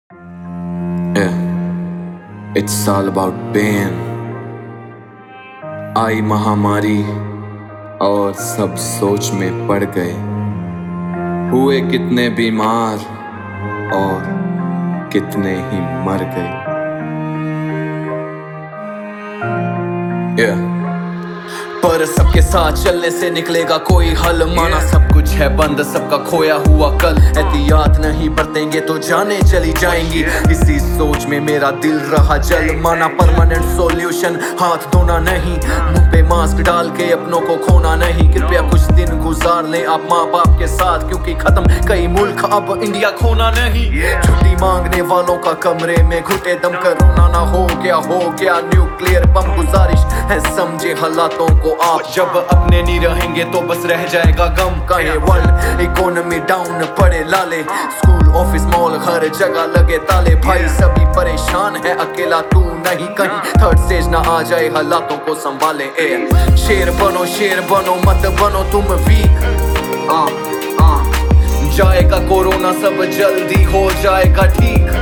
Yeah, it's all about pain. आई महामारी और सब सोच में पड़ गए, हुए कितने बीमार और कितने ही मर गए। Yeah. पर सबके साथ चलने से निकलेगा कोई हल, माना सब कुछ है बंद, सबका खोया हुआ कल। एहतियात नहीं बरतेंगे तो जाने चली जाएंगी, इसी सोच में मेरा दिल रहा जल। माना परमानेंट सॉल्यूशन हाथ धोना नहीं, मुंह पे मास्क डाल के अपनों को खोना नहीं। कृपया कुछ दिन गुजार लें आप माँ बाप के साथ, क्योंकि खत्म कई मुल्क अब इंडिया खोना नहीं। छुट्टी मांगने वालों का कमरे में घुटे दम, कोरोना ना हो गया न्यूक्लियर बम। गुजारिश है समझे हालातों को आप, जब अपने नहीं रहेंगे तो बस रह जाएगा गम। कहे वर्ल्ड इकोनॉमी डाउन पड़े लाले, स्कूल ऑफिस मॉल हर जगह लगे ताले। भाई सभी परेशान है, अकेला तू नहीं कहीं थर्ड स्टेज ना आ जाए हालातों को संभाले। शेर बनो मत बनो तुम वीक। जाएगा कोरोना सब जल्दी हो जाएगा ठीक।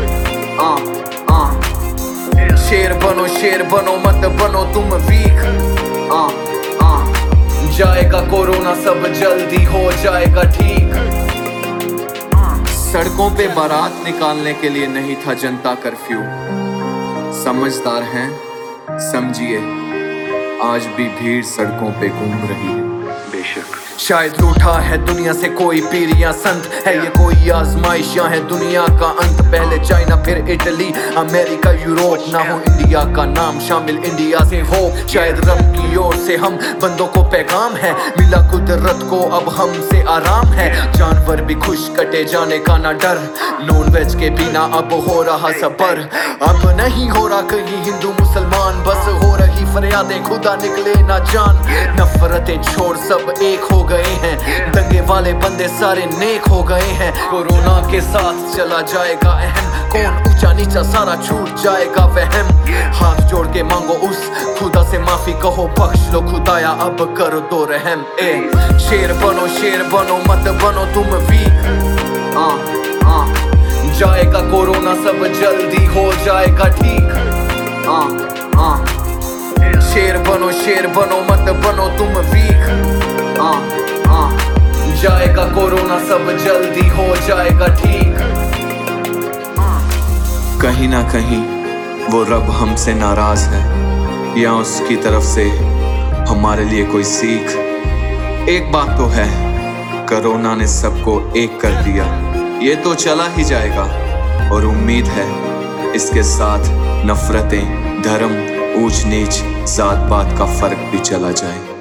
शेर बनो मत बनो तुम वीक। जाएगा कोरोना सब जल्दी हो जाएगा ठीक। सड़कों पे बारात निकालने के लिए नहीं था जनता कर्फ्यू। समझदार हैं समझिए, आज भी भीड़ सड़कों पे घूम रही है। बेशक शायद रूठा है दुनिया से कोई पीर या संत, है ये कोई आजमाइश या है दुनिया का अंत। पहले चाइना फिर इटली अमेरिका यूरोप, ना हो इंडिया का नाम शामिल इंडिया से हो। शायद रब की ओर से हम बंदों को पैगाम है, मिला कुदरत को अब हमसे आराम है। जानवर भी खुश कटे जाने का ना डर, नॉन वेज के बिना अब हो रहा सबर। अब नहीं हो रहा कहीं हिंदू मुसलमान, बस हो रही फरियादें खुदा निकले ना जान। नफरतें छोड़ सब एक हो गए हैं, दंगे वाले बंदे सारे नेक हो गए हैं। कोरोना के साथ चला जाएगा अहम, कौन ऊंचा नीचा सारा छूट जाएगा वहम। हाथ जोड़ के मांगो उस खुदा से माफी, कहो बख्श लो खुदाया अब कर दो रहम। शेर बनो मत बनो तुम वीक। जाएगा कोरोना सब जल्दी हो जाएगा ठीक। शेर बनो मत बनो तुम वीक। जाएगा कोरोना सब जल्दी हो जाएगा ठीक। कहीं ना कहीं वो रब हमसे नाराज है, या उसकी तरफ से हमारे लिए कोई सीख। एक बात तो है, कोरोना ने सबको एक कर दिया, ये तो चला ही जाएगा। और उम्मीद है इसके साथ नफरतें, धर्म, ऊंच नीच, जात पात का फर्क भी चला जाए।